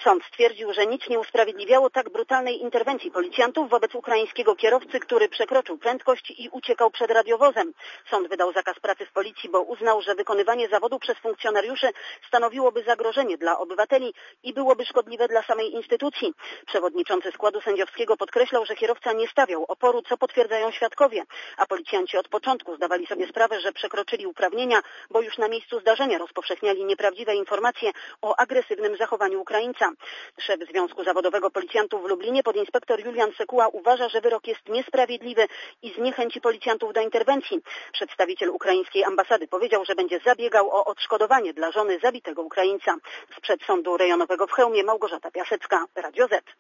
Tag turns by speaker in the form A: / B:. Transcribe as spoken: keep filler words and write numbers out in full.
A: Sąd stwierdził, że nic nie usprawiedliwiało tak brutalnej interwencji policjantów wobec ukraińskiego kierowcy, który przekroczył prędkość i uciekał przed radiowozem. Sąd wydał zakaz pracy w policji, bo uznał, że wykonywanie zawodu przez funkcjonariuszy stanowiłoby zagrożenie dla obywateli i byłoby szkodliwe dla samej instytucji. Przewodniczący składu sędziowskiego podkreślał, że kierowca nie stawiał oporu, co potwierdzają świadkowie, a policjanci od początku zdawali sobie sprawę, że przekroczyli uprawnienia, bo już na miejscu zdarzenia rozpowszechniali nieprawdziwe informacje o agresywnym zachowaniu Ukraińca. Szef Związku Zawodowego Policjantów w Lublinie, podinspektor Julian Sekuła, uważa, że wyrok jest niesprawiedliwy i zniechęci policjantów do interwencji. Przedstawiciel ukraińskiej ambasady powiedział, że będzie zabiegał o odszkodowanie dla żony zabitego Ukraińca. Sprzed Sądu Rejonowego w Chełmie Małgorzata Piasecka, Radio Z.